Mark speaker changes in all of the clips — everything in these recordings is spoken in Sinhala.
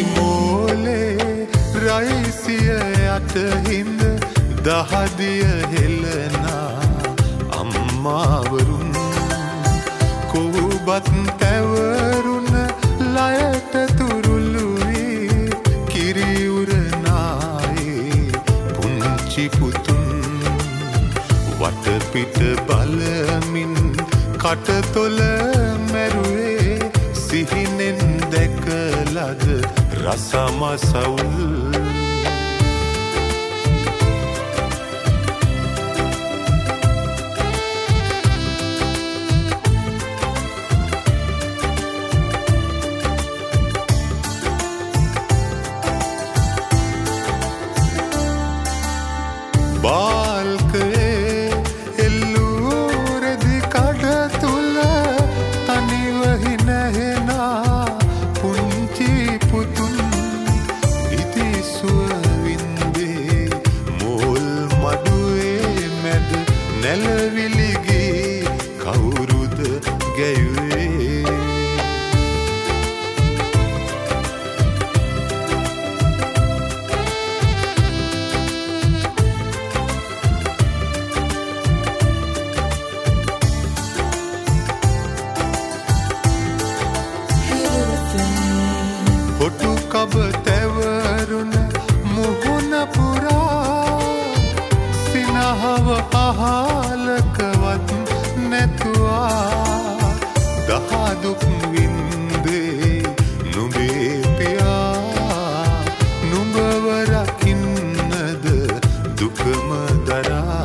Speaker 1: මෝලේ රයිසිය යටහිඳ දහදිය හෙලනා අම්මාවරුන් කොහොබත් පැවරුන ලයට තුරුළුවී කිරිඋරනායේ පුංචි පුතුන් වටපිට බලමින් කටතොල මැරුවේ සිහිනෙන් දැකලද රසමසවුල් බාල්කේ එල්ලූරෙදි කඩ තුල තනිවහි නැහෙනා පුංචි පුතුන් ඉතිසුව වින්දේ මෝල් මඩුවේ මැද නැලවිලිගේ කවුරුද ගැයුවේ හොටු කබ තැවරුන මුහුණ පුරා සිනහව අහලකවත් නැතුවා දහදුක් වින්දේ නුඹේ පියා නුඹව රකින්නද දුකම දරා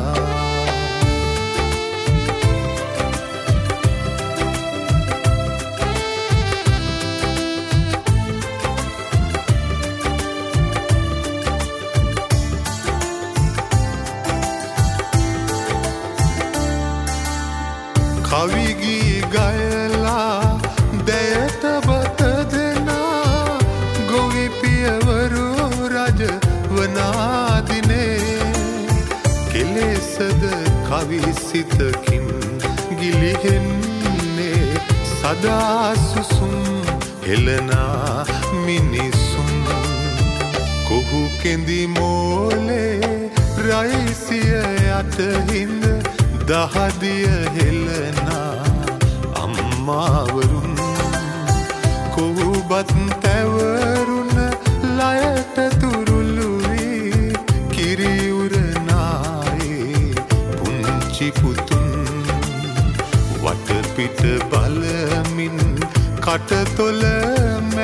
Speaker 1: කවිගී ගයලා දැයට බත දෙනා ගොවි පියවරු රජ වනාදිනේ කෙලෙසද කවිසිතකින් ගිලිහෙන්නේ සදා සුසුම් හෙලනා මිනිසුන් කොහු කෙඳි මෝලේ රයිසිය යටහිඳ දහදිය හෙලනා අම්මාවරුන් කොහොබත් පැවරුන ලයට තුරුළුවී කිරිඋරනායේ පුංචි පුතුන් වටපිට බලමින් කටතොල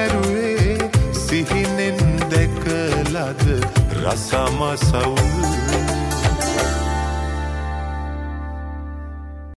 Speaker 1: මැරුවේ සිහිනෙන් දැකලද රසමසවුල්